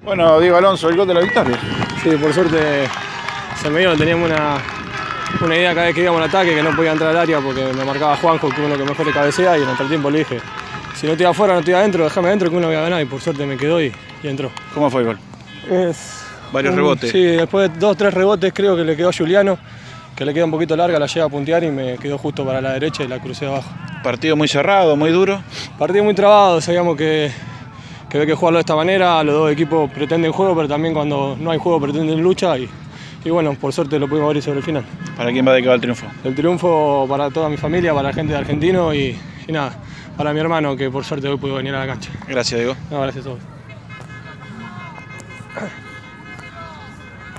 Bueno, Diego Alonso, el gol de la victoria. Sí, por suerte se me dio, teníamos una idea cada vez que íbamos al ataque, que no podía entrar al área porque me marcaba Juanjo, que es uno que mejor le cabecea, y en el entretiempo le dije, si no estoy afuera, no estoy adentro, déjame adentro que uno voy a ganar, y por suerte me quedó y entró. ¿Cómo fue el gol? Varios rebotes. Sí, después de 2 o 3 rebotes creo que le quedó a Juliano, que le queda un poquito larga, la llega a puntear y me quedó justo para la derecha y la crucé abajo. Partido muy cerrado, muy duro. Partido muy trabado, sabíamos que hay que jugarlo de esta manera, los dos equipos pretenden juego, pero también cuando no hay juego pretenden lucha y bueno, por suerte lo pudimos abrir sobre el final. ¿Para quién va dedicado el triunfo? El triunfo para toda mi familia, para la gente de Argentino y nada, para mi hermano que por suerte hoy pudo venir a la cancha. Gracias, Diego. No, gracias a todos.